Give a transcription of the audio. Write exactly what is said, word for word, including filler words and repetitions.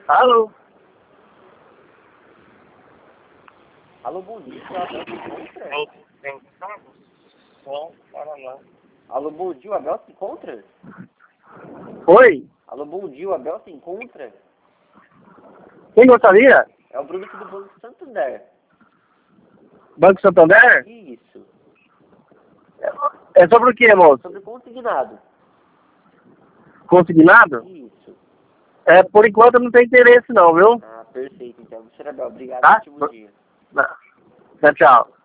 Alô? Alô, bom dia, o Abel se encontra? Tem som para lá. Alô, bom dia, o Abel se encontra? Oi? Alô, bom dia, o Abel se encontra? Quem gostaria? É o Bruno aqui do Banco Santander. Banco Santander? Isso. É sobre o que, moço? Sobre consignado. Consignado? Isso. É, por enquanto não tem interesse não, viu? Ah, perfeito, então. senhor Abel, obrigado, Tá? ótimo dia. Tchau, tchau.